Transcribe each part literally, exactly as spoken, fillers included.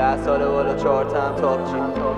ده ساله بالا چهار تم تاپچی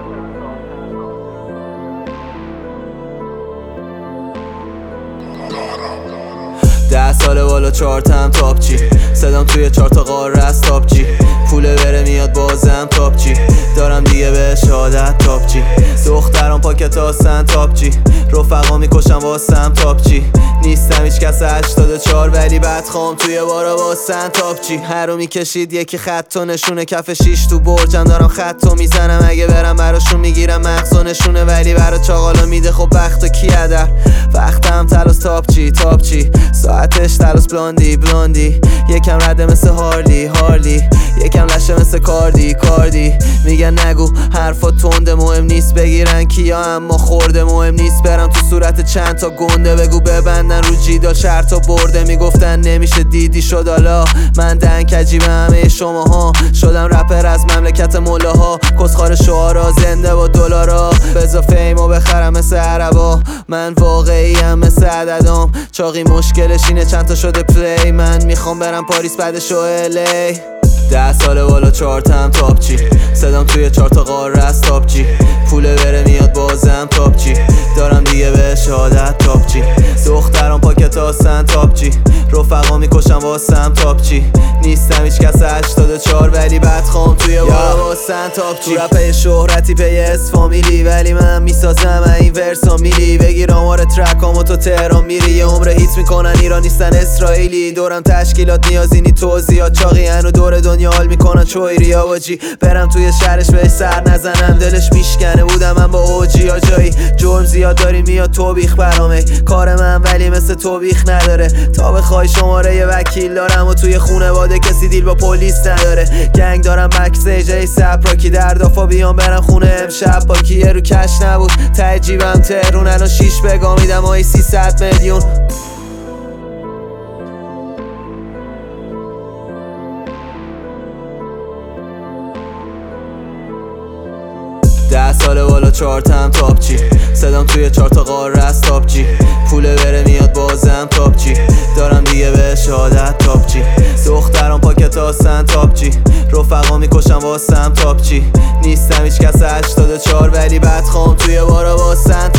ده ساله بالا چهار تم تاپچی صدام توی چهار تا قاره است تاپچی پوله بره میاد بازم تاپچی دارم دیگه به شهادت تاپچی دختران پاکت هستن تاپچی رفقا میکشن واسم تاپچی نیستم هیچ کس هشتاد و چهار ولی بدخوام توی بارا واسن تاپچی هر رو میکشید یکی خط و نشونه کف شیش تو برجم دارم خط و میزنم اگه برم براشون میگیرم مغز و نشونه ولی برا چاقالا میده خب بخت و کی ادر وقتم تلاس تاپچی تاپچی ساعتش تلاس بلاندی بلاندی یکم رده مثل هارلی هارلی یکم لشه مثل کاردی کاردی میگن نگو حرفا تنده مهم نیست بگیرن کیا اما خورده مهم نیست برم تو صورت چند تا گنده بگو ببندن رو جیدا چرت تا برده میگفتن نمیشه دیدی شد حالا من دنکجی به همه شماها شدم رپر از مملکت ملاها کسخار شعارا زنده با دلارا بزا فیمو بخرم مثل عربا من واقعی هم مثل عددام چاقی مشکلش اینه چند تا شده پلی من میخوام برم پاریس بعدش و الی ده ساله بالا چهار تم تاپچی صدام توی چهار تا قاره است تاپچی پوله بره میاد بازم تاپچی دارم دیگه به شهادت تاپچی دختران پاکت هستن تاپچی رفقا میکشن واسم تاپچی نیستم هیچ کس هشتاد و چهار ولی بدخوام توی بارا واسن تاپچی تو رپ شهرتی پی اس فامیلی ولی من میسازم این ورسا میلی بگیر آمار ترکامو تو تهران میری یه عمر هیت میکنن ایران نیستن اسرائیلی دورم تشکیلات نیازی نی توضیحات چاقی هنو دور دنیا حال میکنن چوی ریا باجی برم توی شهرش بهش سر نزنم دلش میشکنه بودم من با اوجی یا جایی جرم زیاد داری میاد توبیخ برامه کار من ولی مثل توبیخ نداره تا بخوای شماره یه وکیل دارم و توی خونواده کسی دیل با پلیس نداره گنگ دارم بکسیج ای سپراکی در دافا بیام برم خونه امشب با کیه رو کش نبود ته جیبم تهرون الان شیش بگا میدم آی سیصد میلیون ده ساله بالا چهار تم تاپچی صدام توی چهار تا قاره است تاپچی پوله بره میاد بازم تاپچی دارم دیگه به شهادت تاپچی دختران پاکت هستن تاپچی رفقا میکشن واسم تاپچی نیستم هیچ کس هشتاد و چهار ولی بدخوام توی بارا واسن